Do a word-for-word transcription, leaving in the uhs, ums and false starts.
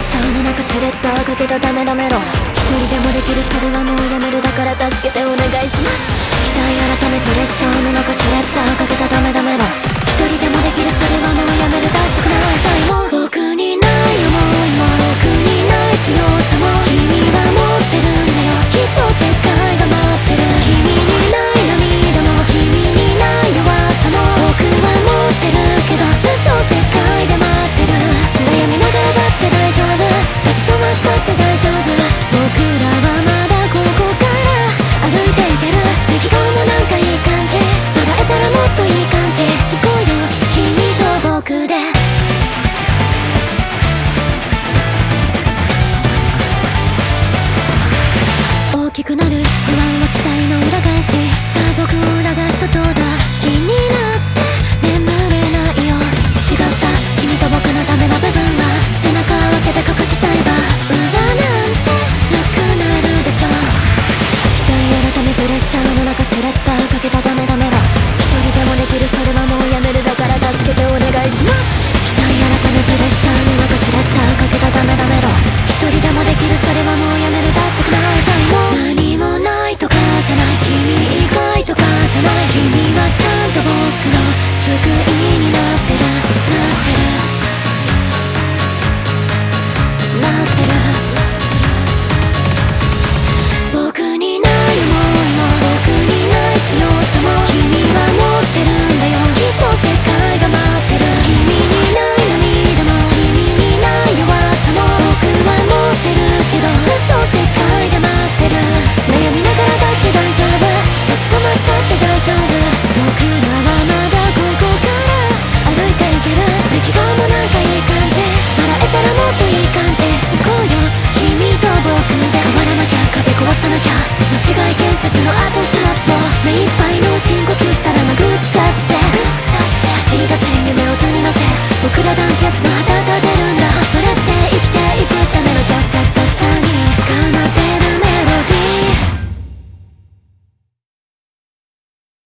シャーの中シュレッダーかけたダメダメろ。一人でもできるそれはもうやめる、だから助けてお願いします。期待改めプレッシャーの中シュレッダーかけたダメダメろ。一人でもできるそれはもうやめる、だってくな